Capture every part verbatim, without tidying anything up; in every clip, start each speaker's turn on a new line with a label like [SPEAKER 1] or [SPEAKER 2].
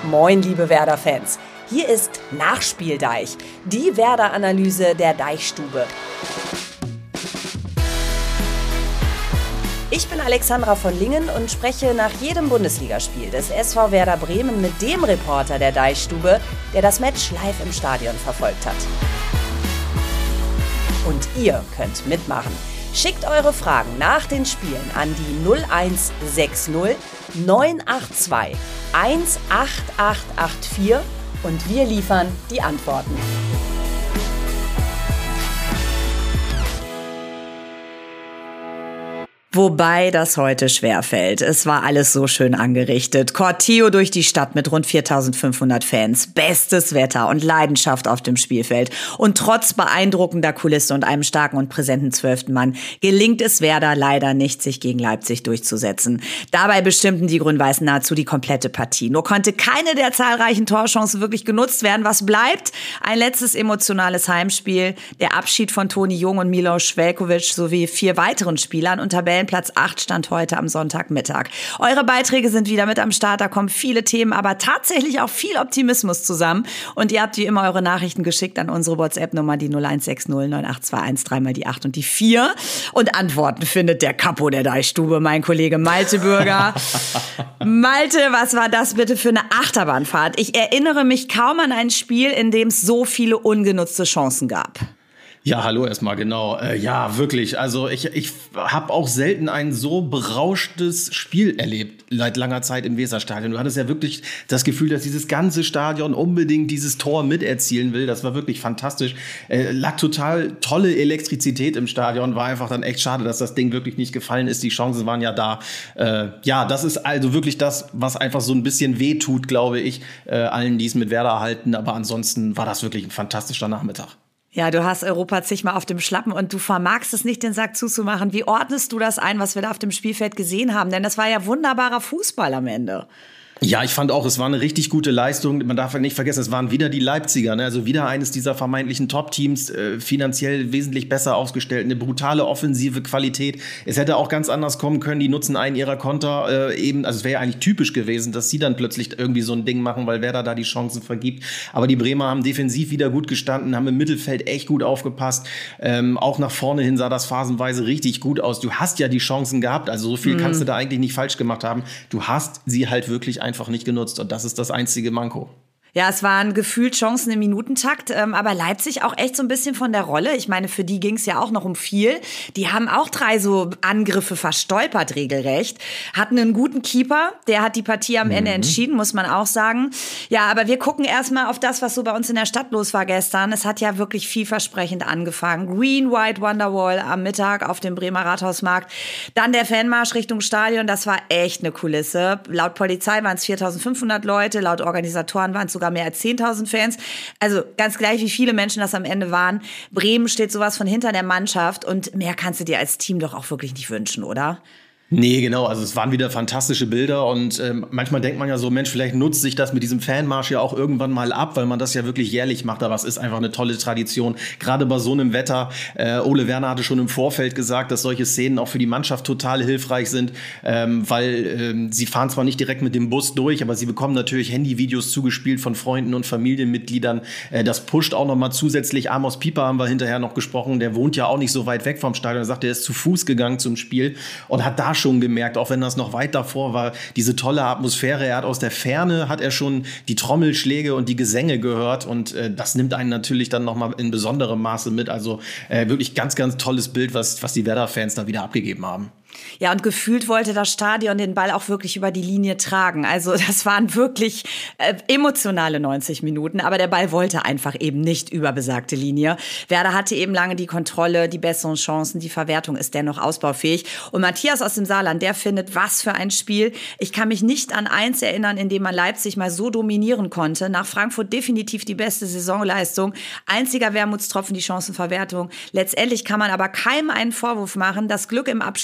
[SPEAKER 1] Moin, liebe Werder-Fans. Hier ist Nachspieldeich, die Werder-Analyse der Deichstube. Ich bin Alexandra von Lingen und spreche nach jedem Bundesligaspiel des S V Werder Bremen mit dem Reporter der Deichstube, der das Match live im Stadion verfolgt hat. Und ihr könnt mitmachen. Schickt eure Fragen nach den Spielen an die null eins sechs null neun acht zwei eins acht acht acht vier und wir liefern die Antworten. Wobei das heute schwerfällt. Es war alles so schön angerichtet. Corteo durch die Stadt mit rund viertausendfünfhundert Fans. Bestes Wetter und Leidenschaft auf dem Spielfeld. Und trotz beeindruckender Kulisse und einem starken und präsenten zwölften Mann gelingt es Werder leider nicht, sich gegen Leipzig durchzusetzen. Dabei bestimmten die Grün-Weißen nahezu die komplette Partie. Nur konnte keine der zahlreichen Torchancen wirklich genutzt werden. Was bleibt? Ein letztes emotionales Heimspiel. Der Abschied von Toni Jung und Milos Veljković sowie vier weiteren Spielern und Tabellen Platz acht stand heute am Sonntagmittag. Eure Beiträge sind wieder mit am Start, da kommen viele Themen, aber tatsächlich auch viel Optimismus zusammen. Und ihr habt wie immer eure Nachrichten geschickt an unsere WhatsApp-Nummer, die null eins sechs null neun acht zwei eins, dreimal die acht und die vier. Und Antworten findet der Capo der Deichstube, mein Kollege Malte Bürger. Malte, was war das bitte für eine Achterbahnfahrt? Ich erinnere mich kaum an ein Spiel, in dem es so viele ungenutzte Chancen gab.
[SPEAKER 2] Ja, hallo erstmal, genau. Äh, ja, wirklich. Also ich, ich habe auch selten ein so berauschtes Spiel erlebt seit langer Zeit im Weserstadion. Du hattest ja wirklich das Gefühl, dass dieses ganze Stadion unbedingt dieses Tor miterzielen will. Das war wirklich fantastisch. Äh, lag total tolle Elektrizität im Stadion. War einfach dann echt schade, dass das Ding wirklich nicht gefallen ist. Die Chancen waren ja da. Äh, ja, das ist also wirklich das, was einfach so ein bisschen wehtut, glaube ich, äh, allen, die es mit Werder halten. Aber ansonsten war das wirklich ein fantastischer Nachmittag.
[SPEAKER 1] Ja, du hast Europa zigmal auf dem Schlappen und du vermagst es nicht, den Sack zuzumachen. Wie ordnest du das ein, was wir da auf dem Spielfeld gesehen haben? Denn das war ja wunderbarer Fußball am Ende.
[SPEAKER 2] Ja, ich fand auch, es war eine richtig gute Leistung. Man darf nicht vergessen, es waren wieder die Leipziger, ne? Also wieder eines dieser vermeintlichen Top-Teams, äh, finanziell wesentlich besser aufgestellt, eine brutale offensive Qualität. Es hätte auch ganz anders kommen können. Die nutzen einen ihrer Konter äh, eben, also es wäre ja eigentlich typisch gewesen, dass sie dann plötzlich irgendwie so ein Ding machen, weil Werder da die Chancen vergibt. Aber die Bremer haben defensiv wieder gut gestanden, haben im Mittelfeld echt gut aufgepasst. Ähm, auch nach vorne hin sah das phasenweise richtig gut aus. Du hast ja die Chancen gehabt, also so viel mhm. kannst du da eigentlich nicht falsch gemacht haben. Du hast sie halt wirklich einfach einfach nicht genutzt und das ist das einzige Manko.
[SPEAKER 1] Ja, es waren gefühlt Chancen im Minutentakt, ähm, aber Leipzig auch echt so ein bisschen von der Rolle. Ich meine, für die ging es ja auch noch um viel. Die haben auch drei so Angriffe verstolpert, regelrecht. Hatten einen guten Keeper, der hat die Partie am Ende mhm. entschieden, muss man auch sagen. Ja, aber wir gucken erstmal auf das, was so bei uns in der Stadt los war gestern. Es hat ja wirklich vielversprechend angefangen. Green White Wonderwall am Mittag auf dem Bremer Rathausmarkt. Dann der Fanmarsch Richtung Stadion, das war echt eine Kulisse. Laut Polizei waren es viertausendfünfhundert Leute, laut Organisatoren waren es sogar mehr als zehntausend Fans. Also ganz gleich, wie viele Menschen das am Ende waren. Bremen steht sowas von hinter der Mannschaft und mehr kannst du dir als Team doch auch wirklich nicht wünschen, oder?
[SPEAKER 2] Nee, genau. Also es waren wieder fantastische Bilder und ähm, manchmal denkt man ja so, Mensch, vielleicht nutzt sich das mit diesem Fanmarsch ja auch irgendwann mal ab, weil man das ja wirklich jährlich macht. Aber es ist einfach eine tolle Tradition, gerade bei so einem Wetter. Äh, Ole Werner hatte schon im Vorfeld gesagt, dass solche Szenen auch für die Mannschaft total hilfreich sind, ähm, weil ähm, sie fahren zwar nicht direkt mit dem Bus durch, aber sie bekommen natürlich Handyvideos zugespielt von Freunden und Familienmitgliedern. Äh, das pusht auch nochmal zusätzlich. Amos Pieper haben wir hinterher noch gesprochen, der wohnt ja auch nicht so weit weg vom Stadion. Er sagt, er ist zu Fuß gegangen zum Spiel und hat da schon gemerkt, auch wenn das noch weit davor war, diese tolle Atmosphäre. Er hat aus der Ferne, hat er schon die Trommelschläge und die Gesänge gehört und äh, das nimmt einen natürlich dann nochmal in besonderem Maße mit. Also äh, wirklich ganz, ganz tolles Bild, was, was die Werder-Fans da wieder abgegeben haben.
[SPEAKER 1] Ja, und gefühlt wollte das Stadion den Ball auch wirklich über die Linie tragen. Also das waren wirklich äh, emotionale neunzig Minuten, aber der Ball wollte einfach eben nicht über besagte Linie. Werder hatte eben lange die Kontrolle, die besseren Chancen, die Verwertung ist dennoch ausbaufähig. Und Matthias aus dem Saarland, der findet, was für ein Spiel. Ich kann mich nicht an eins erinnern, in dem man Leipzig mal so dominieren konnte. Nach Frankfurt definitiv die beste Saisonleistung. Einziger Wermutstropfen die Chancenverwertung. Letztendlich kann man aber keinem einen Vorwurf machen. Das Glück im Abschluss war heute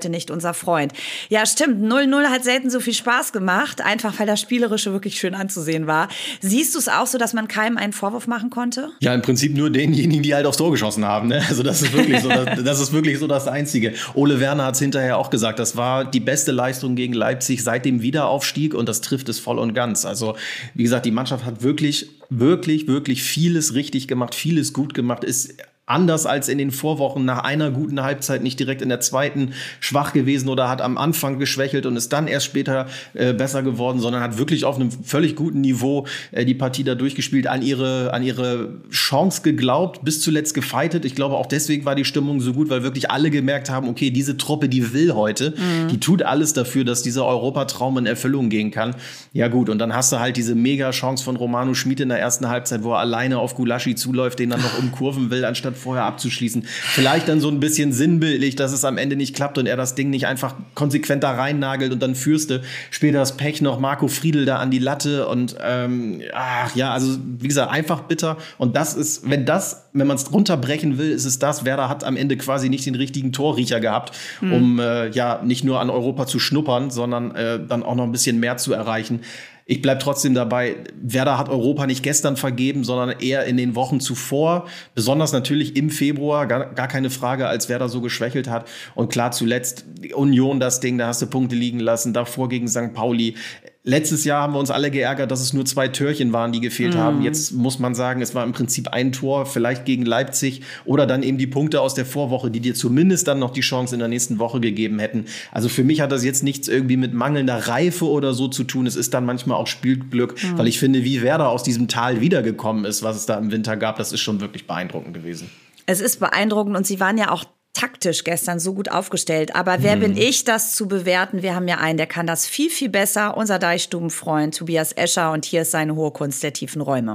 [SPEAKER 1] heute nicht unser Freund. Ja, stimmt, null null hat selten so viel Spaß gemacht, einfach weil das Spielerische wirklich schön anzusehen war. Siehst du es auch so, dass man keinem einen Vorwurf machen konnte?
[SPEAKER 2] Ja, im Prinzip nur denjenigen, die halt aufs Tor geschossen haben. Ne? Also das ist wirklich so, das, das ist wirklich so das Einzige. Ole Werner hat es hinterher auch gesagt, das war die beste Leistung gegen Leipzig seit dem Wiederaufstieg und das trifft es voll und ganz. Also wie gesagt, die Mannschaft hat wirklich, wirklich, wirklich vieles richtig gemacht, vieles gut gemacht, ist anders als in den Vorwochen nach einer guten Halbzeit nicht direkt in der zweiten schwach gewesen oder hat am Anfang geschwächelt und ist dann erst später äh, besser geworden, sondern hat wirklich auf einem völlig guten Niveau äh, die Partie da durchgespielt, an ihre, an ihre Chance geglaubt, bis zuletzt gefeitet. Ich glaube, auch deswegen war die Stimmung so gut, weil wirklich alle gemerkt haben, okay, diese Truppe, die will heute, mhm. die tut alles dafür, dass dieser Europatraum in Erfüllung gehen kann. Ja gut, und dann hast du halt diese Mega-Chance von Romano Schmid in der ersten Halbzeit, wo er alleine auf Gulaschi zuläuft, den dann noch umkurven will, anstatt vorher abzuschließen. Vielleicht dann so ein bisschen sinnbildlich, dass es am Ende nicht klappt und er das Ding nicht einfach konsequent da reinnagelt und dann führst du später das Pech noch Marco Friedl da an die Latte und ähm, ach ja, also wie gesagt, einfach bitter und das ist, wenn das, wenn man es runterbrechen will, ist es das, Werder hat am Ende quasi nicht den richtigen Torriecher gehabt, mhm. um äh, ja nicht nur an Europa zu schnuppern, sondern äh, dann auch noch ein bisschen mehr zu erreichen. Ich bleib trotzdem dabei, Werder hat Europa nicht gestern vergeben, sondern eher in den Wochen zuvor. Besonders natürlich im Februar, gar, gar keine Frage, als Werder so geschwächelt hat. Und klar, zuletzt Union das Ding, da hast du Punkte liegen lassen, davor gegen Sankt Pauli. Letztes Jahr haben wir uns alle geärgert, dass es nur zwei Türchen waren, die gefehlt mm. haben. Jetzt muss man sagen, es war im Prinzip ein Tor, vielleicht gegen Leipzig oder dann eben die Punkte aus der Vorwoche, die dir zumindest dann noch die Chance in der nächsten Woche gegeben hätten. Also für mich hat das jetzt nichts irgendwie mit mangelnder Reife oder so zu tun. Es ist dann manchmal auch Spielglück, mm. weil ich finde, wie Werder aus diesem Tal wiedergekommen ist, was es da im Winter gab, das ist schon wirklich beeindruckend gewesen.
[SPEAKER 1] Es ist beeindruckend und sie waren ja auch taktisch gestern so gut aufgestellt. Aber wer hm. bin ich, das zu bewerten? Wir haben ja einen, der kann das viel, viel besser. Unser Deichstubenfreund Tobias Escher. Und hier ist seine hohe Kunst der tiefen Räume.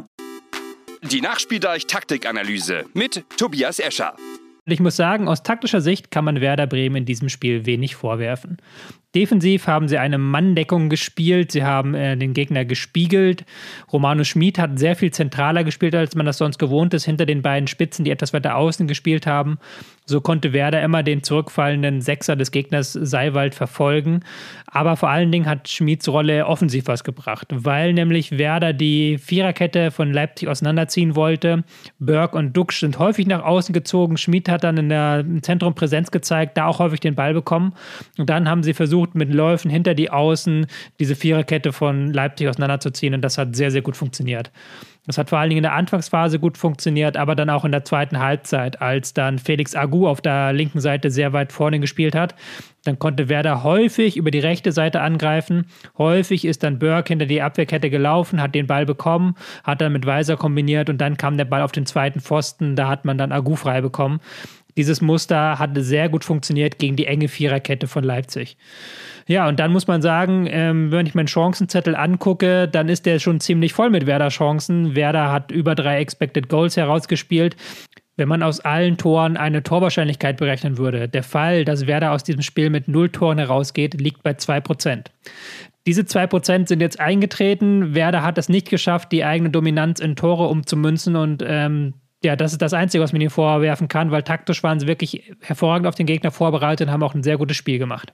[SPEAKER 3] Die Nachspieldeich-Taktikanalyse mit Tobias Escher.
[SPEAKER 4] Ich muss sagen, aus taktischer Sicht kann man Werder Bremen in diesem Spiel wenig vorwerfen. Defensiv haben sie eine Manndeckung gespielt, sie haben äh, den Gegner gespiegelt. Romano Schmid hat sehr viel zentraler gespielt, als man das sonst gewohnt ist, hinter den beiden Spitzen, die etwas weiter außen gespielt haben. So konnte Werder immer den zurückfallenden Sechser des Gegners Seiwald verfolgen. Aber vor allen Dingen hat Schmids Rolle offensiv was gebracht, weil nämlich Werder die Viererkette von Leipzig auseinanderziehen wollte. Börk und Duxch sind häufig nach außen gezogen. Schmid hat dann in der, im Zentrum Präsenz gezeigt, da auch häufig den Ball bekommen. Und dann haben sie versucht, mit Läufen hinter die Außen diese Viererkette von Leipzig auseinanderzuziehen und das hat sehr, sehr gut funktioniert. Das hat vor allen Dingen in der Anfangsphase gut funktioniert, aber dann auch in der zweiten Halbzeit, als dann Felix Agu auf der linken Seite sehr weit vorne gespielt hat. Dann konnte Werder häufig über die rechte Seite angreifen. Häufig ist dann Börk hinter die Abwehrkette gelaufen, hat den Ball bekommen, hat dann mit Weiser kombiniert und dann kam der Ball auf den zweiten Pfosten, da hat man dann Agu frei bekommen. Dieses Muster hat sehr gut funktioniert gegen die enge Viererkette von Leipzig. Ja, und dann muss man sagen, ähm, wenn ich meinen Chancenzettel angucke, dann ist der schon ziemlich voll mit Werder-Chancen. Werder hat über drei Expected Goals herausgespielt. Wenn man aus allen Toren eine Torwahrscheinlichkeit berechnen würde, der Fall, dass Werder aus diesem Spiel mit null Toren herausgeht, liegt bei zwei Prozent. Diese zwei Prozent sind jetzt eingetreten. Werder hat es nicht geschafft, die eigene Dominanz in Tore umzumünzen und ähm, ja, das ist das Einzige, was man ihnen vorwerfen kann, weil taktisch waren sie wirklich hervorragend auf den Gegner vorbereitet und haben auch ein sehr gutes Spiel gemacht.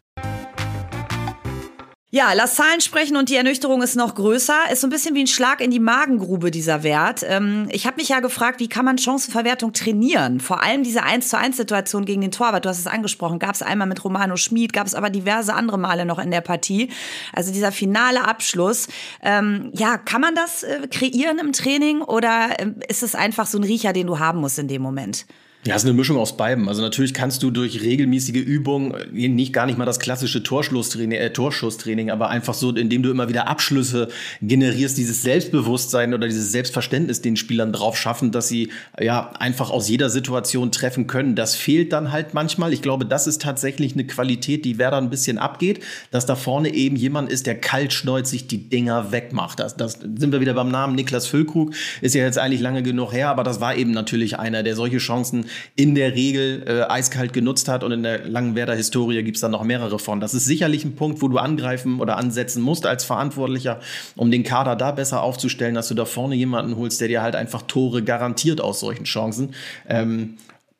[SPEAKER 1] Ja, lass Zahlen sprechen und die Ernüchterung ist noch größer. Ist so ein bisschen wie ein Schlag in die Magengrube, dieser Wert. Ähm, ich habe mich ja gefragt, wie kann man Chancenverwertung trainieren? Vor allem diese eins zu eins Situation gegen den Torwart, du hast es angesprochen, gab es einmal mit Romano Schmid, gab es aber diverse andere Male noch in der Partie. Also dieser finale Abschluss. Ähm, ja, kann man das äh, kreieren im Training oder äh, ist es einfach so ein Riecher, den du haben musst in dem Moment?
[SPEAKER 2] Ja, es ist eine Mischung aus beidem. Also natürlich kannst du durch regelmäßige Übungen, nicht gar nicht mal das klassische Torschlusstraining, äh, Torschusstraining, aber einfach so, indem du immer wieder Abschlüsse generierst, dieses Selbstbewusstsein oder dieses Selbstverständnis den Spielern drauf schaffen, dass sie ja einfach aus jeder Situation treffen können. Das fehlt dann halt manchmal. Ich glaube, das ist tatsächlich eine Qualität, die Werder ein bisschen abgeht, dass da vorne eben jemand ist, der kaltschnäuzig die Dinger wegmacht. Das, das sind wir wieder beim Namen Niklas Füllkrug, ist ja jetzt eigentlich lange genug her, aber das war eben natürlich einer, der solche Chancen in der Regel äh, eiskalt genutzt hat und in der langen Werder-Historie gibt es dann noch mehrere von. Das ist sicherlich ein Punkt, wo du angreifen oder ansetzen musst als Verantwortlicher, um den Kader da besser aufzustellen, dass du da vorne jemanden holst, der dir halt einfach Tore garantiert aus solchen Chancen. Ähm,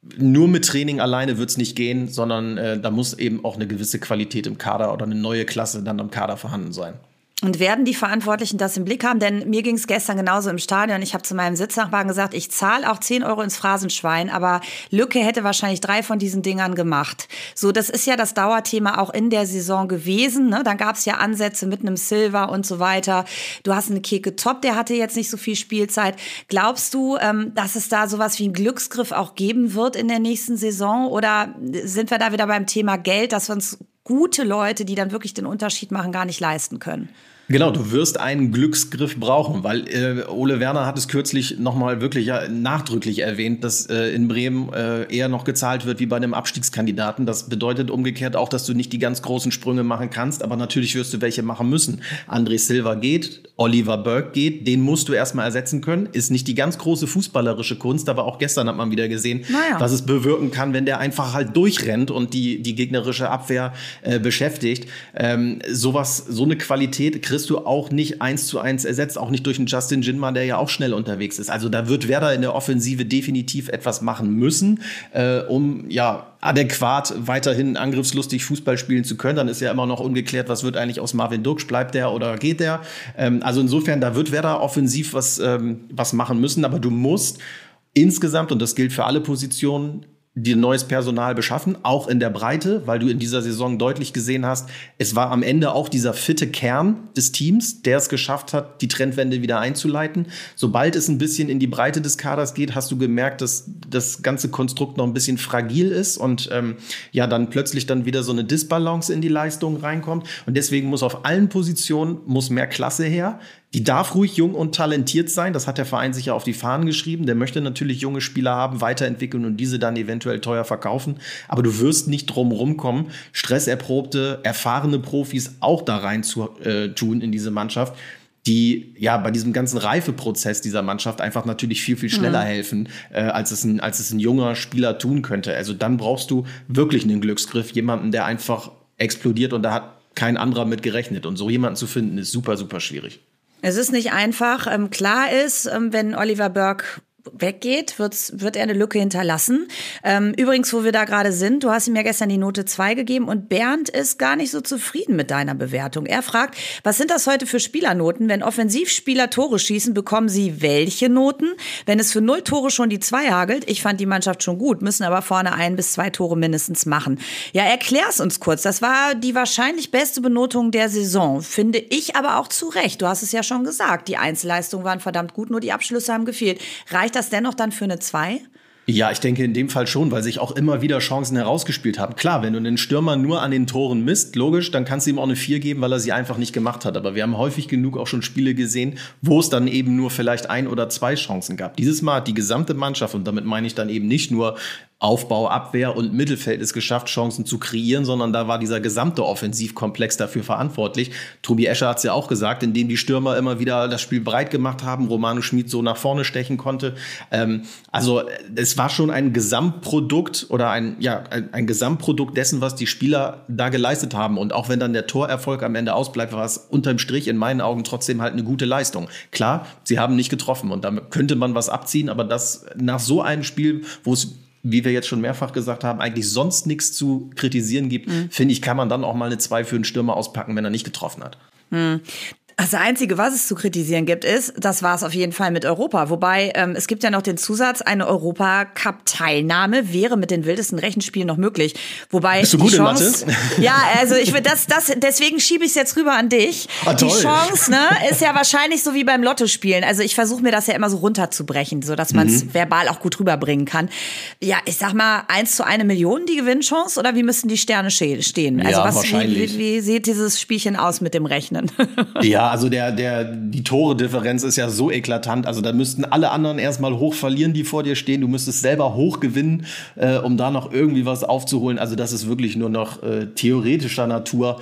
[SPEAKER 2] nur mit Training alleine wird es nicht gehen, sondern äh, da muss eben auch eine gewisse Qualität im Kader oder eine neue Klasse dann im Kader vorhanden sein.
[SPEAKER 1] Und werden die Verantwortlichen das im Blick haben? Denn mir ging es gestern genauso im Stadion. Ich habe zu meinem Sitznachbarn gesagt, ich zahle auch zehn Euro ins Phrasenschwein, aber Lücke hätte wahrscheinlich drei von diesen Dingern gemacht. So, das ist ja das Dauerthema auch in der Saison gewesen. Ne? Dann gab es ja Ansätze mit einem Silva und so weiter. Du hast einen Keke Top, der hatte jetzt nicht so viel Spielzeit. Glaubst du, ähm, dass es da sowas wie einen Glücksgriff auch geben wird in der nächsten Saison? Oder sind wir da wieder beim Thema Geld, dass wir uns gute Leute, die dann wirklich den Unterschied machen, gar nicht leisten können?
[SPEAKER 2] Genau, du wirst einen Glücksgriff brauchen, weil äh, Ole Werner hat es kürzlich nochmal wirklich ja, nachdrücklich erwähnt, dass äh, in Bremen äh, eher noch gezahlt wird wie bei einem Abstiegskandidaten. Das bedeutet umgekehrt auch, dass du nicht die ganz großen Sprünge machen kannst, aber natürlich wirst du welche machen müssen. André Silva geht, Oliver Burke geht, den musst du erstmal ersetzen können. Ist nicht die ganz große fußballerische Kunst, aber auch gestern hat man wieder gesehen, naja. was es bewirken kann, wenn der einfach halt durchrennt und die, die gegnerische Abwehr äh, beschäftigt. Ähm, sowas, so eine Qualität kriegst du auch nicht eins zu eins ersetzt, auch nicht durch einen Justin Jinma, der ja auch schnell unterwegs ist. Also da wird Werder in der Offensive definitiv etwas machen müssen, äh, um ja adäquat weiterhin angriffslustig Fußball spielen zu können. Dann ist ja immer noch ungeklärt, was wird eigentlich aus Marvin Duksch, bleibt der oder geht der? Ähm, also insofern, da wird Werder offensiv was, ähm, was machen müssen, aber du musst insgesamt, und das gilt für alle Positionen, dir neues Personal beschaffen, auch in der Breite, weil du in dieser Saison deutlich gesehen hast, es war am Ende auch dieser fitte Kern des Teams, der es geschafft hat, die Trendwende wieder einzuleiten. Sobald es ein bisschen in die Breite des Kaders geht, hast du gemerkt, dass das ganze Konstrukt noch ein bisschen fragil ist und ähm, ja, dann plötzlich dann wieder so eine Disbalance in die Leistung reinkommt. Und deswegen muss auf allen Positionen muss mehr Klasse her. Die darf ruhig jung und talentiert sein. Das hat der Verein sich ja auf die Fahnen geschrieben. Der möchte natürlich junge Spieler haben, weiterentwickeln und diese dann eventuell teuer verkaufen. Aber du wirst nicht drum rumkommen, stresserprobte, erfahrene Profis auch da rein zu äh, tun in diese Mannschaft, die ja bei diesem ganzen Reifeprozess dieser Mannschaft einfach natürlich viel, viel schneller mhm. helfen, äh, als es ein, als es ein junger Spieler tun könnte. Also dann brauchst du wirklich einen Glücksgriff, jemanden, der einfach explodiert und da hat kein anderer mit gerechnet. Und so jemanden zu finden, ist super, super schwierig.
[SPEAKER 1] Es ist nicht einfach. Ähm, klar ist, ähm, wenn Oliver Burke weggeht, wird's, wird er eine Lücke hinterlassen. Ähm, übrigens, wo wir da gerade sind, du hast ihm ja gestern die Note zwei gegeben und Bernd ist gar nicht so zufrieden mit deiner Bewertung. Er fragt, was sind das heute für Spielernoten? Wenn Offensivspieler Tore schießen, bekommen sie welche Noten? Wenn es für null Tore schon die zwei hagelt, ich fand die Mannschaft schon gut, müssen aber vorne ein bis zwei Tore mindestens machen. Ja, erklär's uns kurz. Das war die wahrscheinlich beste Benotung der Saison, finde ich aber auch zu Recht. Du hast es ja schon gesagt, die Einzelleistungen waren verdammt gut, nur die Abschlüsse haben gefehlt. Reicht das dennoch dann für eine zwei?
[SPEAKER 2] Ja, ich denke in dem Fall schon, weil sich auch immer wieder Chancen herausgespielt haben. Klar, wenn du einen Stürmer nur an den Toren misst, logisch, dann kannst du ihm auch eine vier geben, weil er sie einfach nicht gemacht hat. Aber wir haben häufig genug auch schon Spiele gesehen, wo es dann eben nur vielleicht ein oder zwei Chancen gab. Dieses Mal hat die gesamte Mannschaft, und damit meine ich dann eben nicht nur Aufbau, Abwehr und Mittelfeld es geschafft, Chancen zu kreieren, sondern da war dieser gesamte Offensivkomplex dafür verantwortlich. Tobi Escher hat es ja auch gesagt, indem die Stürmer immer wieder das Spiel breit gemacht haben, Romano Schmid so nach vorne stechen konnte. Ähm, also es war schon ein Gesamtprodukt oder ein, ja, ein, ein Gesamtprodukt dessen, was die Spieler da geleistet haben. Und auch wenn dann der Torerfolg am Ende ausbleibt, war es unterm Strich in meinen Augen trotzdem halt eine gute Leistung. Klar, sie haben nicht getroffen und damit könnte man was abziehen, aber das nach so einem Spiel, wo es, wie wir jetzt schon mehrfach gesagt haben, eigentlich sonst nichts zu kritisieren gibt, mhm. finde ich, kann man dann auch mal eine zwei für einen Stürmer auspacken, wenn er nicht getroffen hat.
[SPEAKER 1] Mhm. Das Einzige, was es zu kritisieren gibt, ist, das war es auf jeden Fall mit Europa. Wobei, ähm, es gibt ja noch den Zusatz, eine Europacup-Teilnahme wäre mit den wildesten Rechenspielen noch möglich. Wobei
[SPEAKER 2] Bist du
[SPEAKER 1] die
[SPEAKER 2] gut
[SPEAKER 1] Chance,
[SPEAKER 2] in Mathe?
[SPEAKER 1] Ja, also ich würde das, das, deswegen schiebe ich es jetzt rüber an dich.
[SPEAKER 2] Ah,
[SPEAKER 1] die
[SPEAKER 2] toll.
[SPEAKER 1] Chance, ne, ist ja wahrscheinlich so wie beim Lottospielen. Also ich versuche mir das ja immer so runterzubrechen, so dass man es mhm. verbal auch gut rüberbringen kann. Ja, ich sag mal, eins zu eine Million die Gewinnchance oder wie müssten die Sterne stehen? Also
[SPEAKER 2] ja,
[SPEAKER 1] was,
[SPEAKER 2] wahrscheinlich.
[SPEAKER 1] Wie, wie, wie sieht dieses Spielchen aus mit dem Rechnen?
[SPEAKER 2] Ja, also der, der, die Tore-Differenz ist ja so eklatant. Also da müssten alle anderen erstmal hoch verlieren, die vor dir stehen. Du müsstest selber hoch gewinnen, äh, um da noch irgendwie was aufzuholen. Also das ist wirklich nur noch äh, theoretischer Natur.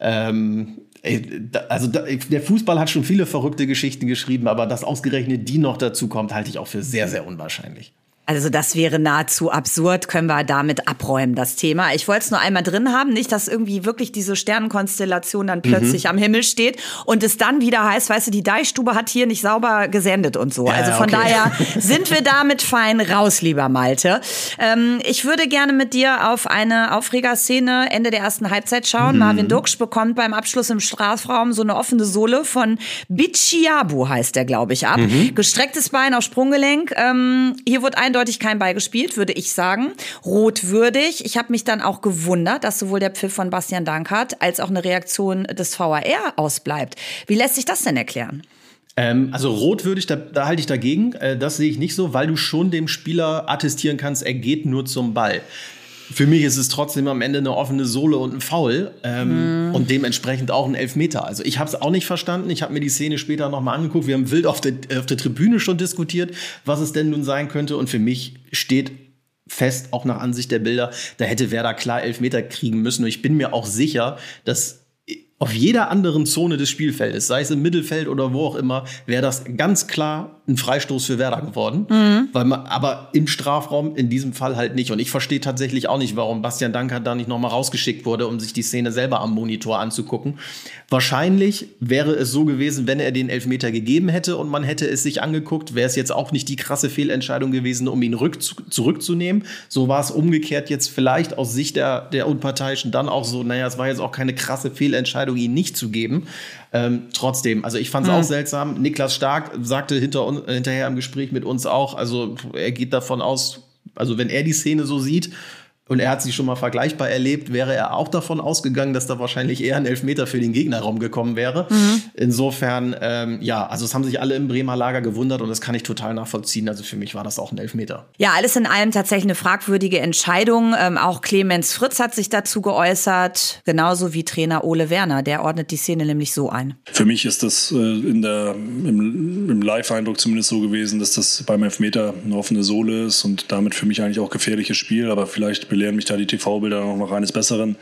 [SPEAKER 2] Ähm, Also der Fußball hat schon viele verrückte Geschichten geschrieben, aber dass ausgerechnet die noch dazu kommt, halte ich auch für sehr, sehr unwahrscheinlich.
[SPEAKER 1] Also das wäre nahezu absurd, können wir damit abräumen, das Thema. Ich wollte es nur einmal drin haben, nicht, dass irgendwie wirklich diese Sternenkonstellation dann plötzlich mhm. am Himmel steht und es dann wieder heißt, weißt du, die Deichstube hat hier nicht sauber gesendet und so. Ja, also von okay. daher sind wir damit fein raus, lieber Malte. Ähm, ich würde gerne mit dir auf eine Aufregerszene Ende der ersten Halbzeit schauen. Mhm. Marvin Duksch bekommt beim Abschluss im Strafraum so eine offene Sohle von Bichiabu, heißt der, glaube ich, ab. Mhm. Gestrecktes Bein auf Sprunggelenk. Ähm, hier wird eindeutig kein Ball gespielt, würde ich sagen. Rotwürdig. Ich habe mich dann auch gewundert, dass sowohl der Pfiff von Bastian Dankert als auch eine Reaktion des V A R ausbleibt. Wie lässt sich das denn erklären?
[SPEAKER 2] Ähm, also rotwürdig, da, da halte ich dagegen. Äh, das sehe ich nicht so, weil du schon dem Spieler attestieren kannst, er geht nur zum Ball. Für mich ist es trotzdem am Ende eine offene Sohle und ein Foul ähm, mm. und dementsprechend auch ein Elfmeter. Also ich habe es auch nicht verstanden. Ich habe mir die Szene später nochmal angeguckt. Wir haben wild auf der, auf der Tribüne schon diskutiert, was es denn nun sein könnte. Und für mich steht fest, auch nach Ansicht der Bilder, da hätte Werder klar Elfmeter kriegen müssen. Und ich bin mir auch sicher, dass auf jeder anderen Zone des Spielfeldes, sei es im Mittelfeld oder wo auch immer, wäre das ganz klar ein Freistoß für Werder geworden. Mhm. Weil man, aber im Strafraum in diesem Fall halt nicht. Und ich verstehe tatsächlich auch nicht, warum Bastian Dankert da nicht nochmal rausgeschickt wurde, um sich die Szene selber am Monitor anzugucken. Wahrscheinlich wäre es so gewesen, wenn er den Elfmeter gegeben hätte und man hätte es sich angeguckt, wäre es jetzt auch nicht die krasse Fehlentscheidung gewesen, um ihn rück, zurückzunehmen. So war es umgekehrt jetzt vielleicht aus Sicht der, der Unparteiischen dann auch so, naja, es war jetzt auch keine krasse Fehlentscheidung, ihn nicht zu geben. Ähm, trotzdem, also ich fand es mhm. auch seltsam. Niklas Stark sagte hinter, hinterher im Gespräch mit uns auch, also er geht davon aus, also wenn er die Szene so sieht, und er hat sie schon mal vergleichbar erlebt, wäre er auch davon ausgegangen, dass da wahrscheinlich eher ein Elfmeter für den Gegner rumgekommen wäre. Mhm. Insofern, ähm, ja, also es haben sich alle im Bremer Lager gewundert und das kann ich total nachvollziehen. Also für mich war das auch ein Elfmeter.
[SPEAKER 1] Ja, alles in allem tatsächlich eine fragwürdige Entscheidung. Ähm, auch Clemens Fritz hat sich dazu geäußert, genauso wie Trainer Ole Werner. Der ordnet die Szene nämlich so ein.
[SPEAKER 5] Für mich ist das äh, in der, im, im Live-Eindruck zumindest so gewesen, dass das beim Elfmeter eine offene Sohle ist und damit für mich eigentlich auch gefährliches Spiel, aber vielleicht lehren mich da die T V-Bilder noch, noch eines Besseren.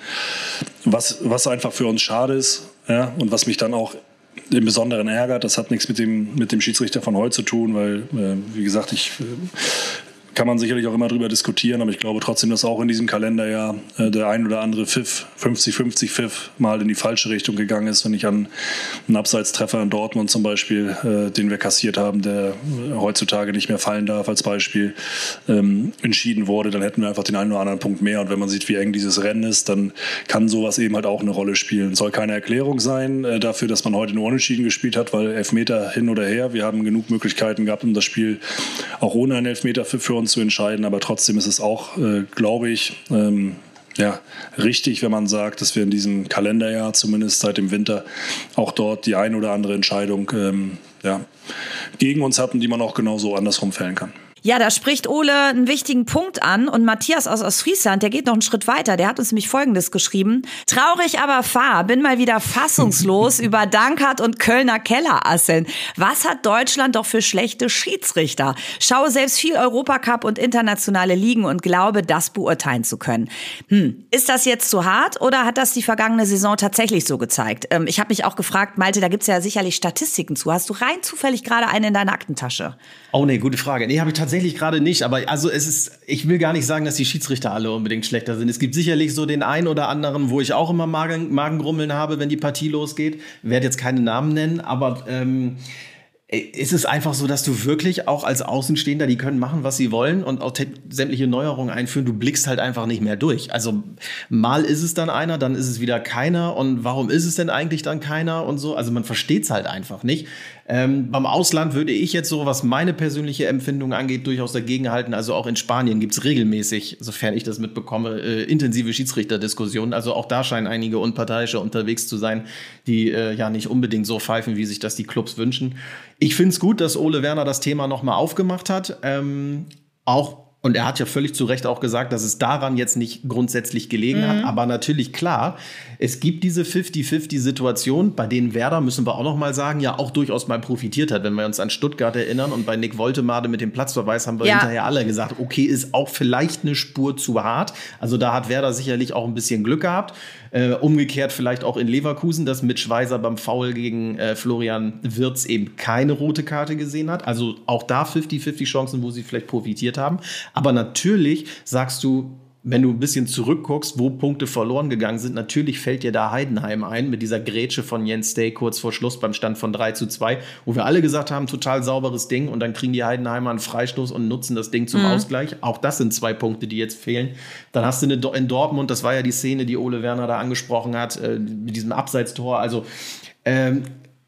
[SPEAKER 5] Was, was einfach für uns schade ist, ja, und was mich dann auch im Besonderen ärgert, das hat nichts mit dem, mit dem Schiedsrichter von heute zu tun, weil, äh, wie gesagt, ich äh, kann man sicherlich auch immer drüber diskutieren, aber ich glaube trotzdem, dass auch in diesem Kalenderjahr äh, der ein oder andere Pfiff, fünfzig fünfzig Pfiff, mal in die falsche Richtung gegangen ist. Wenn ich an einen Abseitstreffer in Dortmund zum Beispiel, äh, den wir kassiert haben, der äh, heutzutage nicht mehr fallen darf als Beispiel, ähm, entschieden wurde, dann hätten wir einfach den einen oder anderen Punkt mehr. Und wenn man sieht, wie eng dieses Rennen ist, dann kann sowas eben halt auch eine Rolle spielen. Soll keine Erklärung sein äh, dafür, dass man heute nur unentschieden gespielt hat, weil Elfmeter hin oder her. Wir haben genug Möglichkeiten gehabt, um das Spiel auch ohne einen Elfmeter für, für uns zu entscheiden, aber trotzdem ist es auch, äh, glaube ich, ähm, ja, richtig, wenn man sagt, dass wir in diesem Kalenderjahr, zumindest seit dem Winter, auch dort die ein oder andere Entscheidung ähm, ja, gegen uns hatten, die man auch genauso andersrum fällen kann.
[SPEAKER 1] Ja, da spricht Ole einen wichtigen Punkt an und Matthias aus Ostfriesland, der geht noch einen Schritt weiter, der hat uns nämlich Folgendes geschrieben. Traurig, aber fahr, bin mal wieder fassungslos über Dankert und Kölner Kellerasseln. Was hat Deutschland doch für schlechte Schiedsrichter? Schaue selbst viel Europacup und internationale Ligen und glaube, das beurteilen zu können. Hm, ist das jetzt zu hart oder hat das die vergangene Saison tatsächlich so gezeigt? Ähm, ich habe mich auch gefragt, Malte, da gibt's ja sicherlich Statistiken zu. Hast du rein zufällig gerade eine in deiner Aktentasche?
[SPEAKER 2] Oh nee, gute Frage. Nee, habe ich tatsächlich gerade nicht. Aber also es ist, ich will gar nicht sagen, dass die Schiedsrichter alle unbedingt schlechter sind. Es gibt sicherlich so den einen oder anderen, wo ich auch immer Magen, Magengrummeln habe, wenn die Partie losgeht. Ich werde jetzt keine Namen nennen, aber ähm, ist es einfach so, dass du wirklich auch als Außenstehender, die können machen, was sie wollen und auch te- sämtliche Neuerungen einführen, du blickst halt einfach nicht mehr durch. Also mal ist es dann einer, dann ist es wieder keiner und warum ist es denn eigentlich dann keiner und so. Also man versteht es halt einfach nicht. Ähm, beim Ausland würde ich jetzt so, was meine persönliche Empfindung angeht, durchaus dagegen halten. Also auch in Spanien gibt's regelmäßig, sofern ich das mitbekomme, äh, intensive Schiedsrichterdiskussionen. Also auch da scheinen einige Unparteiische unterwegs zu sein, die äh, ja nicht unbedingt so pfeifen, wie sich das die Clubs wünschen. Ich finde es gut, dass Ole Werner das Thema nochmal aufgemacht hat. Ähm, auch Und er hat ja völlig zu Recht auch gesagt, dass es daran jetzt nicht grundsätzlich gelegen mhm. hat. Aber natürlich klar, es gibt diese fünfzig-fünfzig-Situation, bei denen Werder, müssen wir auch noch mal sagen, ja auch durchaus mal profitiert hat. Wenn wir uns an Stuttgart erinnern und bei Nick Woltemade mit dem Platzverweis haben wir ja. hinterher alle gesagt, okay, ist auch vielleicht eine Spur zu hart. Also da hat Werder sicherlich auch ein bisschen Glück gehabt. Äh, umgekehrt vielleicht auch in Leverkusen, dass Mitch Schweizer beim Foul gegen äh, Florian Wirtz eben keine rote Karte gesehen hat. Also auch da fünfzig-fünfzig Chancen, wo sie vielleicht profitiert haben. Aber natürlich sagst du, wenn du ein bisschen zurückguckst, wo Punkte verloren gegangen sind, natürlich fällt dir da Heidenheim ein mit dieser Grätsche von Jens Stay kurz vor Schluss beim Stand von drei zu zwei, wo wir alle gesagt haben, total sauberes Ding und dann kriegen die Heidenheimer einen Freistoß und nutzen das Ding zum mhm. Ausgleich. Auch das sind zwei Punkte, die jetzt fehlen. Dann hast du eine in Dortmund, das war ja die Szene, die Ole Werner da angesprochen hat, äh, mit diesem Abseitstor. Also ähm,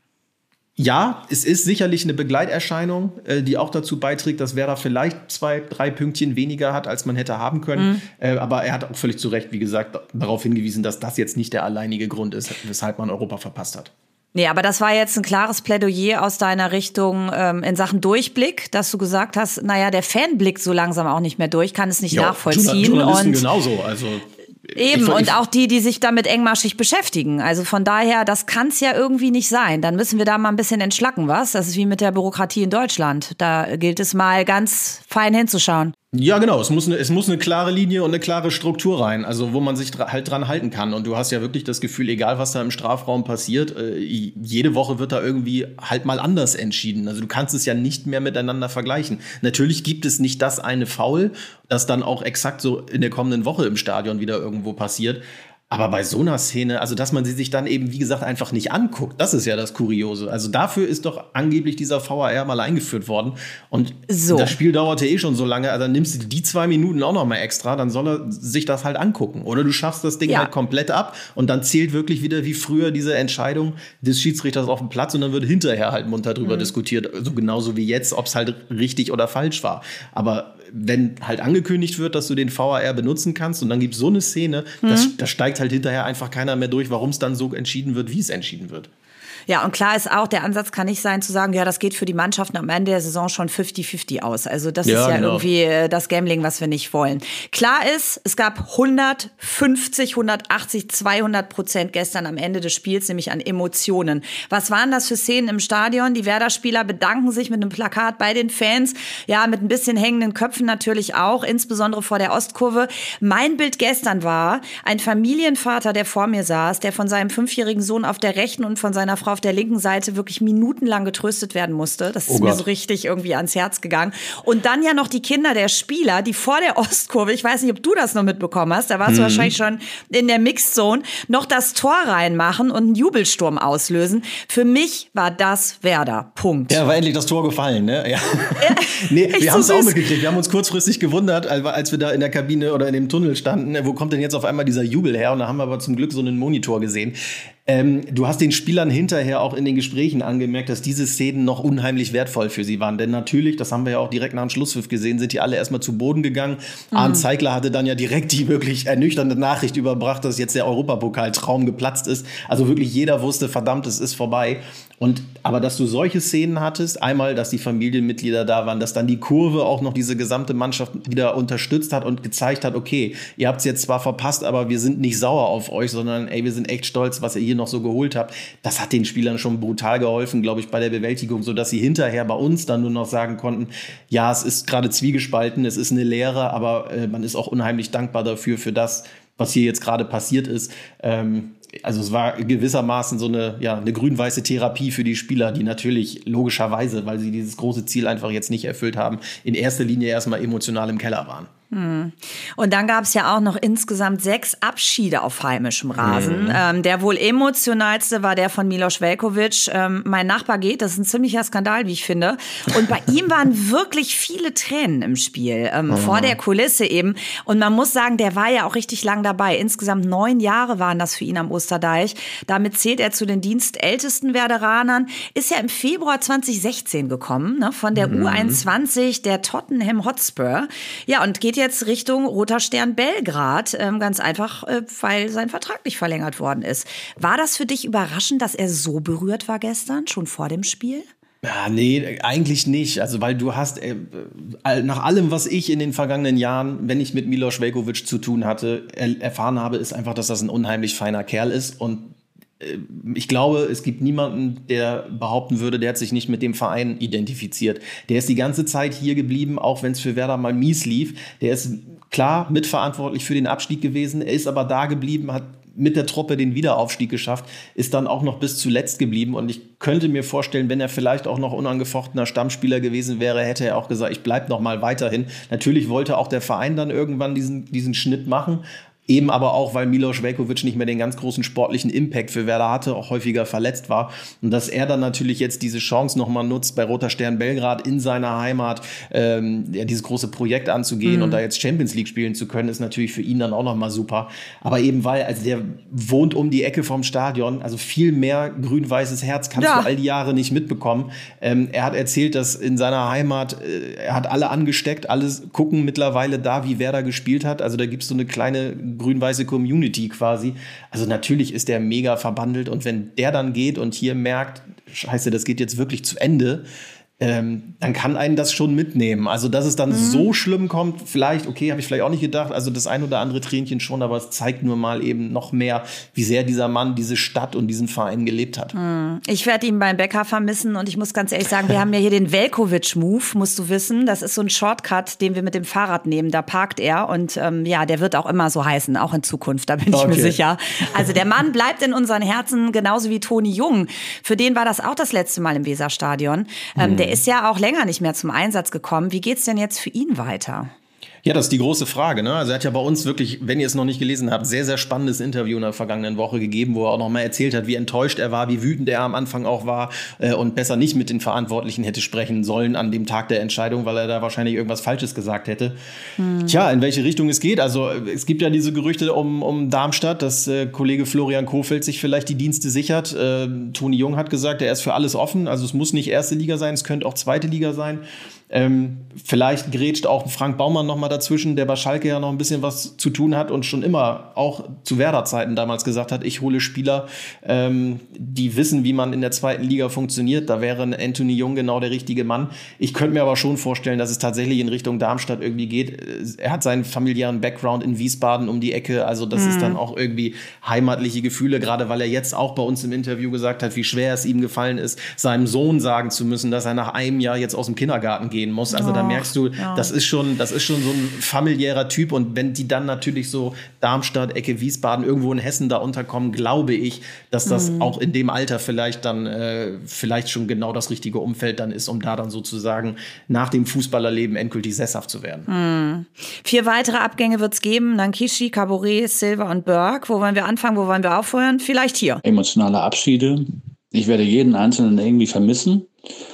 [SPEAKER 2] ja, es ist sicherlich eine Begleiterscheinung, äh, die auch dazu beiträgt, dass Werder vielleicht zwei, drei Pünktchen weniger hat, als man hätte haben können. Mhm. Äh, aber er hat auch völlig zu Recht, wie gesagt, darauf hingewiesen, dass das jetzt nicht der alleinige Grund ist, weshalb man Europa verpasst hat.
[SPEAKER 1] Nee, aber das war jetzt ein klares Plädoyer aus deiner Richtung ähm, in Sachen Durchblick, dass du gesagt hast, naja, der Fan blickt so langsam auch nicht mehr durch, kann es nicht ja, nachvollziehen.
[SPEAKER 2] Journalisten
[SPEAKER 1] und
[SPEAKER 2] genauso, also...
[SPEAKER 1] Eben, ich, ich, und auch die, die sich damit engmaschig beschäftigen. Also von daher, das kann es ja irgendwie nicht sein. Dann müssen wir da mal ein bisschen entschlacken, was? Das ist wie mit der Bürokratie in Deutschland. Da gilt es mal ganz fein hinzuschauen.
[SPEAKER 2] Ja, genau. Es muss, eine, es muss eine klare Linie und eine klare Struktur rein, also wo man sich dra- halt dran halten kann. Und du hast ja wirklich das Gefühl, egal was da im Strafraum passiert, äh, jede Woche wird da irgendwie halt mal anders entschieden. Also du kannst es ja nicht mehr miteinander vergleichen. Natürlich gibt es nicht das eine Foul, das dann auch exakt so in der kommenden Woche im Stadion wieder irgendwo passiert. Aber bei so einer Szene, also dass man sie sich dann eben, wie gesagt, einfach nicht anguckt, das ist ja das Kuriose. Also dafür ist doch angeblich dieser V A R mal eingeführt worden. Und so. Das Spiel dauerte eh schon so lange, also dann nimmst du die zwei Minuten auch noch mal extra, dann soll er sich das halt angucken. Oder du schaffst das Ding ja. halt komplett ab und dann zählt wirklich wieder wie früher diese Entscheidung des Schiedsrichters auf dem Platz und dann wird hinterher halt munter drüber mhm. diskutiert. So also genauso wie jetzt, ob es halt richtig oder falsch war. Aber wenn halt angekündigt wird, dass du den V A R benutzen kannst und dann gibt es so eine Szene, mhm. das, das steigt halt hinterher einfach keiner mehr durch, warum es dann so entschieden wird, wie es entschieden wird.
[SPEAKER 1] Ja, und klar ist auch, der Ansatz kann nicht sein zu sagen, ja, das geht für die Mannschaften am Ende der Saison schon fifty fifty aus. Also das ja, ist ja genau. irgendwie das Gambling, was wir nicht wollen. Klar ist, es gab hundertfünfzig, hundertachtzig, zweihundert Prozent gestern am Ende des Spiels, nämlich an Emotionen. Was waren das für Szenen im Stadion? Die Werder-Spieler bedanken sich mit einem Plakat bei den Fans, ja, mit ein bisschen hängenden Köpfen natürlich auch, insbesondere vor der Ostkurve. Mein Bild gestern war ein Familienvater, der vor mir saß, der von seinem fünfjährigen Sohn auf der rechten und von seiner Frau auf der linken Seite wirklich minutenlang getröstet werden musste. Das ist oh mir so richtig irgendwie ans Herz gegangen. Und dann ja noch die Kinder der Spieler, die vor der Ostkurve, ich weiß nicht, ob du das noch mitbekommen hast, da warst mhm. du wahrscheinlich schon in der Mixed-Zone, noch das Tor reinmachen und einen Jubelsturm auslösen. Für mich war das Werder. Punkt.
[SPEAKER 2] Ja, war endlich das Tor gefallen, ne? Ja. nee, wir haben es so auch mitgekriegt. Wir haben uns kurzfristig gewundert, als wir da in der Kabine oder in dem Tunnel standen, wo kommt denn jetzt auf einmal dieser Jubel her? Und da haben wir aber zum Glück so einen Monitor gesehen. Ähm, du hast den Spielern hinterher auch in den Gesprächen angemerkt, dass diese Szenen noch unheimlich wertvoll für sie waren. Denn natürlich, das haben wir ja auch direkt nach dem Schlusspfiff gesehen, sind die alle erstmal zu Boden gegangen. Mhm. Arndt Zeigler hatte dann ja direkt die wirklich ernüchternde Nachricht überbracht, dass jetzt der Europapokal-Traum geplatzt ist. Also wirklich jeder wusste, verdammt, es ist vorbei. Und, aber dass du solche Szenen hattest, einmal, dass die Familienmitglieder da waren, dass dann die Kurve auch noch diese gesamte Mannschaft wieder unterstützt hat und gezeigt hat, okay, ihr habt es jetzt zwar verpasst, aber wir sind nicht sauer auf euch, sondern ey, wir sind echt stolz, was ihr hier noch so geholt habt. Das hat den Spielern schon brutal geholfen, glaube ich, bei der Bewältigung, sodass sie hinterher bei uns dann nur noch sagen konnten, ja, es ist gerade zwiegespalten, es ist eine Lehre, aber äh, man ist auch unheimlich dankbar dafür, für das, was hier jetzt gerade passiert ist. Ähm, Also es war gewissermaßen so eine, ja, eine grün-weiße Therapie für die Spieler, die natürlich logischerweise, weil sie dieses große Ziel einfach jetzt nicht erfüllt haben, in erster Linie erstmal emotional im Keller waren.
[SPEAKER 1] Hm. Und dann gab es ja auch noch insgesamt sechs Abschiede auf heimischem Rasen. Mhm. Ähm, der wohl emotionalste war der von Milos Veljković. Ähm, mein Nachbar geht, das ist ein ziemlicher Skandal, wie ich finde. Und bei ihm waren wirklich viele Tränen im Spiel, ähm, mhm. vor der Kulisse eben. Und man muss sagen, der war ja auch richtig lang dabei. Insgesamt neun Jahre waren das für ihn am Osterdeich. Damit zählt er zu den dienstältesten Werderanern. Ist ja im Februar zwanzig sechzehn gekommen, ne, von der mhm. U einundzwanzig der Tottenham Hotspur. Ja, und geht jetzt Richtung Roter Stern Belgrad, ähm, ganz einfach, äh, weil sein Vertrag nicht verlängert worden ist. War das für dich überraschend, dass er so berührt war gestern, schon vor dem Spiel?
[SPEAKER 2] Ja, nee, eigentlich nicht. Also, weil du hast, äh, nach allem, was ich in den vergangenen Jahren, wenn ich mit Milos Veljković zu tun hatte, er, erfahren habe, ist einfach, dass das ein unheimlich feiner Kerl ist. Und äh, ich glaube, es gibt niemanden, der behaupten würde, der hat sich nicht mit dem Verein identifiziert. Der ist die ganze Zeit hier geblieben, auch wenn es für Werder mal mies lief. Der ist klar mitverantwortlich für den Abstieg gewesen. Er ist aber da geblieben, hat mit der Truppe den Wiederaufstieg geschafft, ist dann auch noch bis zuletzt geblieben. Und ich könnte mir vorstellen, wenn er vielleicht auch noch unangefochtener Stammspieler gewesen wäre, hätte er auch gesagt, ich bleibe noch mal weiterhin. Natürlich wollte auch der Verein dann irgendwann diesen, diesen Schnitt machen. Eben aber auch, weil Miloš Veljković nicht mehr den ganz großen sportlichen Impact für Werder hatte, auch häufiger verletzt war. Und dass er dann natürlich jetzt diese Chance nochmal nutzt, bei Roter Stern Belgrad in seiner Heimat ähm, ja, dieses große Projekt anzugehen mhm. und da jetzt Champions League spielen zu können, ist natürlich für ihn dann auch nochmal super. Aber eben weil, also der wohnt um die Ecke vom Stadion, also viel mehr grün-weißes Herz kannst ja. du all die Jahre nicht mitbekommen. Ähm, er hat erzählt, dass in seiner Heimat, äh, er hat alle angesteckt, alle gucken mittlerweile da, wie Werder gespielt hat. Also da gibt es so eine kleine grün-weiße Community quasi. Also natürlich ist der mega verbandelt und wenn der dann geht und hier merkt, scheiße, das geht jetzt wirklich zu Ende, ähm, dann kann einen das schon mitnehmen. Also, dass es dann mhm. so schlimm kommt, vielleicht, okay, habe ich vielleicht auch nicht gedacht, also das ein oder andere Tränchen schon, aber es zeigt nur mal eben noch mehr, wie sehr dieser Mann diese Stadt und diesen Verein gelebt hat.
[SPEAKER 1] Mhm. Ich werde ihn beim Bäcker vermissen und ich muss ganz ehrlich sagen, wir haben ja hier den Veljković-Move, musst du wissen. Das ist so ein Shortcut, den wir mit dem Fahrrad nehmen. Da parkt er und ähm, ja, der wird auch immer so heißen, auch in Zukunft, da bin ich okay. mir sicher. Also der Mann bleibt in unseren Herzen, genauso wie Toni Jung. Für den war das auch das letzte Mal im Weserstadion. Ähm, mhm. Der ist ja auch länger nicht mehr zum Einsatz gekommen. Wie geht's denn jetzt für ihn weiter?
[SPEAKER 2] Ja, das ist die große Frage, ne? Also er hat ja bei uns wirklich, wenn ihr es noch nicht gelesen habt, sehr, sehr spannendes Interview in der vergangenen Woche gegeben, wo er auch noch mal erzählt hat, wie enttäuscht er war, wie wütend er am Anfang auch war äh, und besser nicht mit den Verantwortlichen hätte sprechen sollen an dem Tag der Entscheidung, weil er da wahrscheinlich irgendwas Falsches gesagt hätte. Hm. Tja, in welche Richtung es geht. Also es gibt ja diese Gerüchte um, um Darmstadt, dass äh, Kollege Florian Kohfeldt sich vielleicht die Dienste sichert. Äh, Toni Jung hat gesagt, er ist für alles offen. Also es muss nicht erste Liga sein, es könnte auch zweite Liga sein. Ähm, vielleicht grätscht auch Frank Baumann noch mal dazwischen, der bei Schalke ja noch ein bisschen was zu tun hat und schon immer auch zu Werder-Zeiten damals gesagt hat, ich hole Spieler, ähm, die wissen, wie man in der zweiten Liga funktioniert. Da wäre ein Anthony Jung genau der richtige Mann. Ich könnte mir aber schon vorstellen, dass es tatsächlich in Richtung Darmstadt irgendwie geht. Er hat seinen familiären Background in Wiesbaden um die Ecke, also das mhm. ist dann auch irgendwie heimatliche Gefühle, gerade weil er jetzt auch bei uns im Interview gesagt hat, wie schwer es ihm gefallen ist, seinem Sohn sagen zu müssen, dass er nach einem Jahr jetzt aus dem Kindergarten geht muss. Also oh, da merkst du, ja. das ist schon, das ist schon so ein familiärer Typ und wenn die dann natürlich so Darmstadt, Ecke Wiesbaden, irgendwo in Hessen da unterkommen, glaube ich, dass das mhm. auch in dem Alter vielleicht dann äh, vielleicht schon genau das richtige Umfeld dann ist, um da dann sozusagen nach dem Fußballerleben endgültig sesshaft zu werden.
[SPEAKER 1] Mhm. Vier weitere Abgänge wird es geben, Nankishi, Caboret, Silva und Burke. Wo wollen wir anfangen, wo wollen wir aufhören? Vielleicht hier.
[SPEAKER 6] Emotionale Abschiede. Ich werde jeden Einzelnen irgendwie vermissen.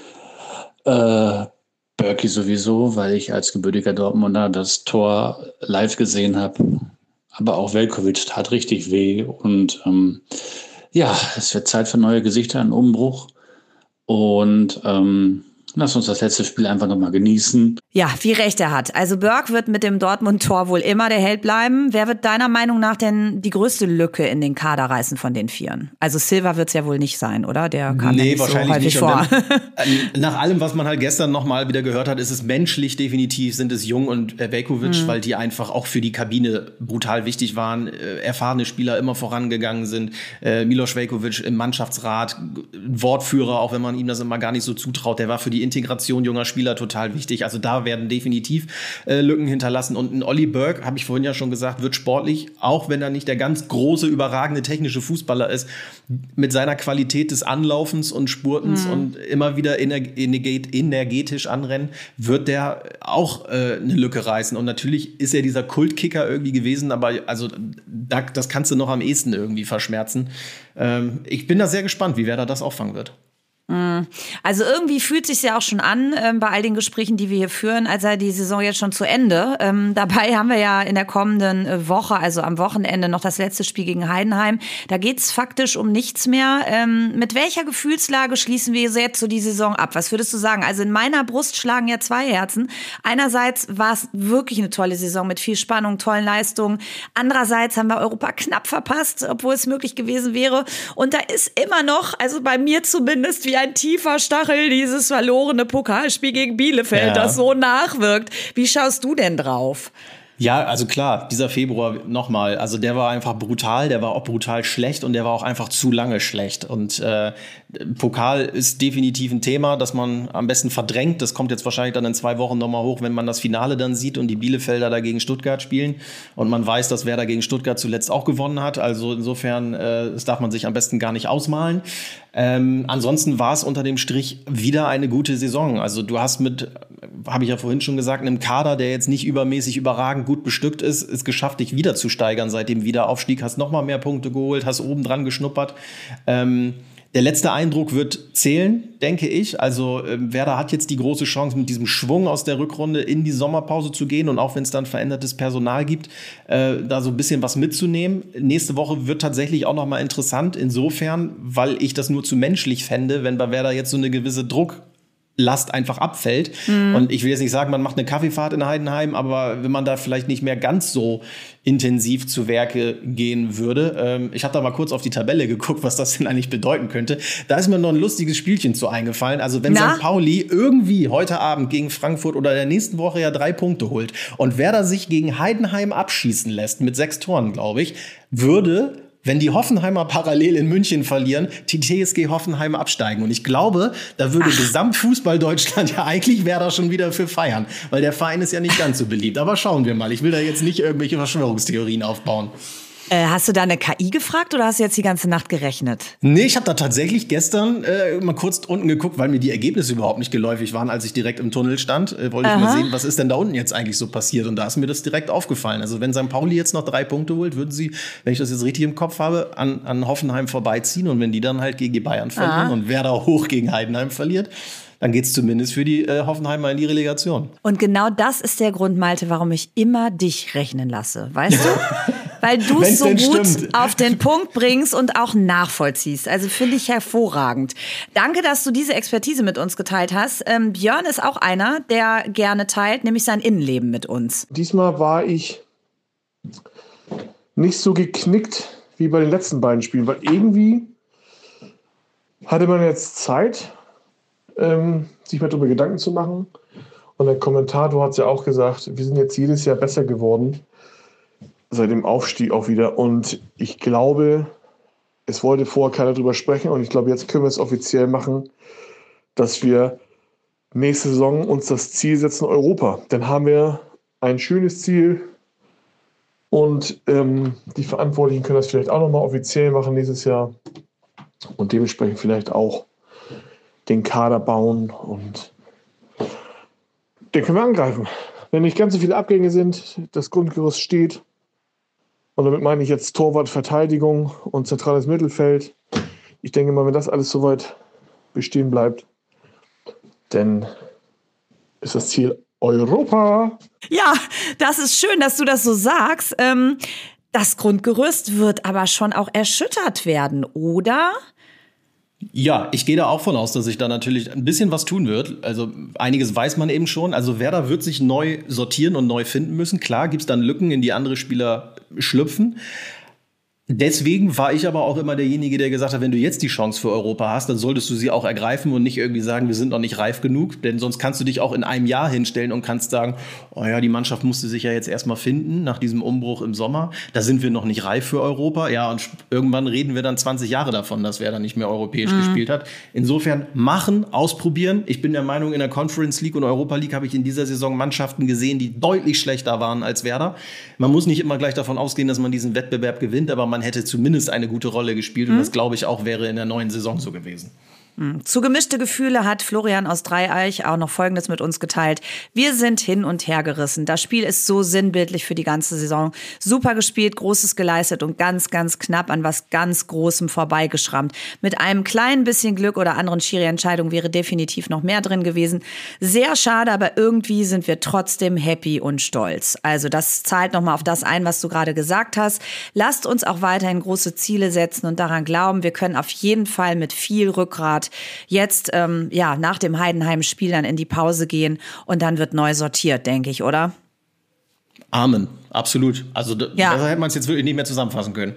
[SPEAKER 6] Äh, Burki sowieso, weil ich als gebürtiger Dortmunder das Tor live gesehen habe. Aber auch Veljković tat richtig weh. Und ähm, ja, es wird Zeit für neue Gesichter, einen Umbruch. Und ähm, lass uns das letzte Spiel einfach nochmal genießen.
[SPEAKER 1] Ja, wie recht er hat. Also Burke wird mit dem Dortmund-Tor wohl immer der Held bleiben. Wer wird deiner Meinung nach denn die größte Lücke in den Kader reißen von den Vieren? Also Silva wird es ja wohl nicht sein, oder? Der kam nee, ja nicht wahrscheinlich so häufig nicht. vor.
[SPEAKER 2] Wenn, nach allem, was man halt gestern nochmal wieder gehört hat, ist es menschlich definitiv, sind es Jung und äh, Veljković, mhm. weil die einfach auch für die Kabine brutal wichtig waren. Äh, erfahrene Spieler immer vorangegangen sind. Äh, Miloš Veljković im Mannschaftsrat, Wortführer, auch wenn man ihm das immer gar nicht so zutraut. Der war für die Integration junger Spieler total wichtig. Also da werden definitiv äh, Lücken hinterlassen. Und ein Olli Burke, habe ich vorhin ja schon gesagt, wird sportlich, auch wenn er nicht der ganz große, überragende technische Fußballer ist, mit seiner Qualität des Anlaufens und Spurtens mhm. und immer wieder energet- energetisch anrennen, wird der auch äh, eine Lücke reißen. Und natürlich ist er dieser Kultkicker irgendwie gewesen, aber also da, das kannst du noch am ehesten irgendwie verschmerzen. Ähm, ich bin da sehr gespannt, wie Werder das auffangen wird.
[SPEAKER 1] Also irgendwie fühlt es sich ja auch schon an, ähm, bei all den Gesprächen, die wir hier führen, als sei die Saison jetzt schon zu Ende. Ähm, dabei haben wir ja in der kommenden äh, Woche, also am Wochenende, noch das letzte Spiel gegen Heidenheim. Da geht's faktisch um nichts mehr. Ähm, mit welcher Gefühlslage schließen wir jetzt so die Saison ab? Was würdest du sagen? Also in meiner Brust schlagen ja zwei Herzen. Einerseits war es wirklich eine tolle Saison mit viel Spannung, tollen Leistungen. Andererseits haben wir Europa knapp verpasst, obwohl es möglich gewesen wäre. Und da ist immer noch, also bei mir zumindest, wie ein tiefer Stachel, dieses verlorene Pokalspiel gegen Bielefeld, ja. das so nachwirkt. Wie schaust du denn drauf?
[SPEAKER 2] Ja, also klar, dieser Februar nochmal, also der war einfach brutal, der war auch brutal schlecht und der war auch einfach zu lange schlecht. Und äh, Pokal ist definitiv ein Thema, das man am besten verdrängt. Das kommt jetzt wahrscheinlich dann in zwei Wochen nochmal hoch, wenn man das Finale dann sieht und die Bielefelder da gegen Stuttgart spielen. Und man weiß, dass Werder gegen Stuttgart zuletzt auch gewonnen hat. Also insofern, äh, das darf man sich am besten gar nicht ausmalen. Ähm, ansonsten war es unter dem Strich wieder eine gute Saison. Also du hast mit, habe ich ja vorhin schon gesagt, einem Kader, der jetzt nicht übermäßig überragend gut bestückt ist, es geschafft, dich wieder zu steigern seit dem Wiederaufstieg, hast noch mal mehr Punkte geholt, hast oben dran geschnuppert. Ähm, Der letzte Eindruck wird zählen, denke ich. Also äh, Werder hat jetzt die große Chance, mit diesem Schwung aus der Rückrunde in die Sommerpause zu gehen und auch wenn es dann verändertes Personal gibt, äh, da so ein bisschen was mitzunehmen. Nächste Woche wird tatsächlich auch noch mal interessant insofern, weil ich das nur zu menschlich fände, wenn bei Werder jetzt so eine gewisse Druck Last einfach abfällt. Mhm. Und ich will jetzt nicht sagen, man macht eine Kaffeefahrt in Heidenheim, aber wenn man da vielleicht nicht mehr ganz so intensiv zu Werke gehen würde. Ähm, ich habe da mal kurz auf die Tabelle geguckt, was das denn eigentlich bedeuten könnte. Da ist mir noch ein lustiges Spielchen zu eingefallen. Also wenn Sankt Pauli irgendwie heute Abend gegen Frankfurt oder in der nächsten Woche ja drei Punkte holt und Werder sich gegen Heidenheim abschießen lässt, mit sechs Toren, glaube ich, würde, wenn die Hoffenheimer parallel in München verlieren, die T S G Hoffenheim absteigen. Und ich glaube, da würde Ach. Gesamtfußball Deutschland ja eigentlich Werder schon wieder für feiern. Weil der Verein ist ja nicht ganz so beliebt. Aber schauen wir mal. Ich will da jetzt nicht irgendwelche Verschwörungstheorien aufbauen.
[SPEAKER 1] Äh, hast du da eine K I gefragt oder hast du jetzt die ganze Nacht gerechnet?
[SPEAKER 2] Nee, ich habe da tatsächlich gestern äh, mal kurz unten geguckt, weil mir die Ergebnisse überhaupt nicht geläufig waren, als ich direkt im Tunnel stand. Äh, wollte ich Aha. mal sehen, was ist denn da unten jetzt eigentlich so passiert. Und da ist mir das direkt aufgefallen. Also wenn Sankt Pauli jetzt noch drei Punkte holt, würden sie, wenn ich das jetzt richtig im Kopf habe, an, an Hoffenheim vorbeiziehen. Und wenn die dann halt gegen die Bayern verlieren ah. und Werder hoch gegen Heidenheim verliert, dann geht's zumindest für die äh, Hoffenheimer in die Relegation.
[SPEAKER 1] Und genau das ist der Grund, Malte, warum ich immer dich rechnen lasse. Weißt du? Weil du es so gut stimmt. auf den Punkt bringst und auch nachvollziehst. Also finde ich hervorragend. Danke, dass du diese Expertise mit uns geteilt hast. Ähm, Björn ist auch einer, der gerne teilt, nämlich sein Innenleben mit uns.
[SPEAKER 7] Diesmal war ich nicht so geknickt wie bei den letzten beiden Spielen, weil irgendwie hatte man jetzt Zeit, ähm, sich mal darüber Gedanken zu machen. Und der Kommentator hat es ja auch gesagt, wir sind jetzt jedes Jahr besser geworden. Seit dem Aufstieg auch wieder. Und ich glaube, es wollte vorher keiner drüber sprechen. Und ich glaube, jetzt können wir es offiziell machen, dass wir nächste Saison uns das Ziel setzen, Europa. Dann haben wir ein schönes Ziel. Und ähm, die Verantwortlichen können das vielleicht auch nochmal offiziell machen nächstes Jahr. Und dementsprechend vielleicht auch den Kader bauen. Und den können wir angreifen. Wenn nicht ganz so viele Abgänge sind, das Grundgerüst steht. Und damit meine ich jetzt Torwart, Verteidigung und zentrales Mittelfeld. Ich denke mal, wenn das alles soweit bestehen bleibt, dann ist das Ziel Europa.
[SPEAKER 1] Ja, das ist schön, dass du das so sagst. Ähm, das Grundgerüst wird aber schon auch erschüttert werden, oder?
[SPEAKER 2] Ja, ich gehe da auch von aus, dass sich da natürlich ein bisschen was tun wird. Also einiges weiß man eben schon. Also Werder wird sich neu sortieren und neu finden müssen. Klar gibt es dann Lücken, in die andere Spieler schlüpfen. Deswegen war ich aber auch immer derjenige, der gesagt hat, wenn du jetzt die Chance für Europa hast, dann solltest du sie auch ergreifen und nicht irgendwie sagen, wir sind noch nicht reif genug. Denn sonst kannst du dich auch in einem Jahr hinstellen und kannst sagen, oh ja, die Mannschaft musste sich ja jetzt erstmal finden nach diesem Umbruch im Sommer. Da sind wir noch nicht reif für Europa. Ja, und irgendwann reden wir dann zwanzig Jahre davon, dass Werder nicht mehr europäisch mhm. gespielt hat. Insofern machen, ausprobieren. Ich bin der Meinung, in der Conference League und Europa League habe ich in dieser Saison Mannschaften gesehen, die deutlich schlechter waren als Werder. Man muss nicht immer gleich davon ausgehen, dass man diesen Wettbewerb gewinnt, aber man Man hätte zumindest eine gute Rolle gespielt. Und das, glaube ich, auch wäre in der neuen Saison so gewesen.
[SPEAKER 1] Zu gemischte Gefühle hat Florian aus Dreieich auch noch Folgendes mit uns geteilt. Wir sind hin und her gerissen. Das Spiel ist so sinnbildlich für die ganze Saison. Super gespielt, Großes geleistet und ganz, ganz knapp an was ganz Großem vorbeigeschrammt. Mit einem kleinen bisschen Glück oder anderen Schiri-Entscheidungen wäre definitiv noch mehr drin gewesen. Sehr schade, aber irgendwie sind wir trotzdem happy und stolz. Also das zahlt nochmal auf das ein, was du gerade gesagt hast. Lasst uns auch weiterhin große Ziele setzen und daran glauben, wir können auf jeden Fall mit viel Rückgrat jetzt ähm, ja nach dem Heidenheim-Spiel dann in die Pause gehen und dann wird neu sortiert, denke ich, oder?
[SPEAKER 2] Amen, absolut. Also
[SPEAKER 1] ja.
[SPEAKER 2] da hätte man es jetzt wirklich nicht mehr zusammenfassen können.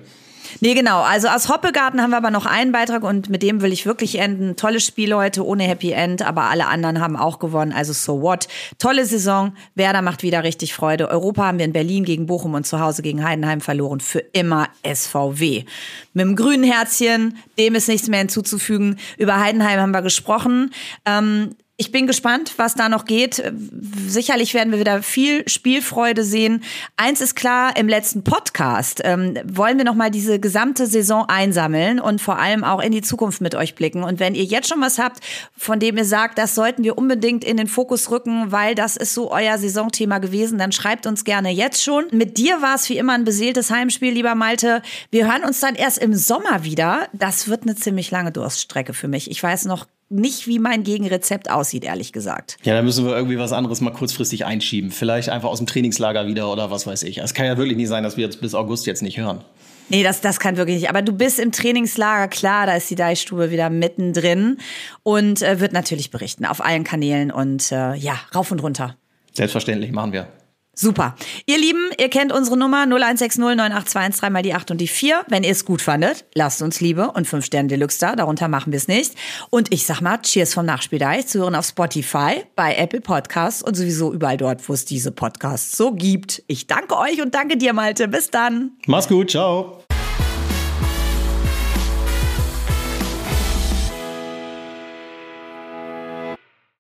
[SPEAKER 1] Nee, genau. Also aus Hoppegarten haben wir aber noch einen Beitrag und mit dem will ich wirklich enden. Tolles Spiel heute, ohne Happy End, aber alle anderen haben auch gewonnen, also so what. Tolle Saison, Werder macht wieder richtig Freude. Europa haben wir in Berlin gegen Bochum und zu Hause gegen Heidenheim verloren. Für immer S V W. Mit dem grünen Herzchen, dem ist nichts mehr hinzuzufügen. Über Heidenheim haben wir gesprochen. Ähm, Ich bin gespannt, was da noch geht. Sicherlich werden wir wieder viel Spielfreude sehen. Eins ist klar, im letzten Podcast ähm, wollen wir noch mal diese gesamte Saison einsammeln und vor allem auch in die Zukunft mit euch blicken. Und wenn ihr jetzt schon was habt, von dem ihr sagt, das sollten wir unbedingt in den Fokus rücken, weil das ist so euer Saisonthema gewesen, dann schreibt uns gerne jetzt schon. Mit dir war es wie immer ein beseeltes Heimspiel, lieber Malte. Wir hören uns dann erst im Sommer wieder. Das wird eine ziemlich lange Durststrecke für mich. Ich weiß noch nicht, wie mein Gegenrezept aussieht, ehrlich gesagt.
[SPEAKER 2] Ja, da müssen wir irgendwie was anderes mal kurzfristig einschieben. Vielleicht einfach aus dem Trainingslager wieder oder was weiß ich. Es kann ja wirklich nicht sein, dass wir jetzt bis August jetzt nicht hören.
[SPEAKER 1] Nee, das, das kann wirklich nicht. Aber du bist im Trainingslager, klar, da ist die Deichstube wieder mittendrin und äh, wird natürlich berichten auf allen Kanälen und äh, ja, rauf und runter.
[SPEAKER 2] Selbstverständlich, machen wir.
[SPEAKER 1] Super. Ihr Lieben, ihr kennt unsere Nummer null eins sechs null neun acht zwei eins drei mal die acht und die vier. Wenn ihr es gut fandet, lasst uns Liebe und fünf Sterne Deluxe da. Darunter machen wir es nicht. Und ich sag mal, Cheers vom Nachspieldeich zu hören auf Spotify, bei Apple Podcasts und sowieso überall dort, wo es diese Podcasts so gibt. Ich danke euch und danke dir, Malte. Bis dann.
[SPEAKER 2] Mach's gut. Ciao.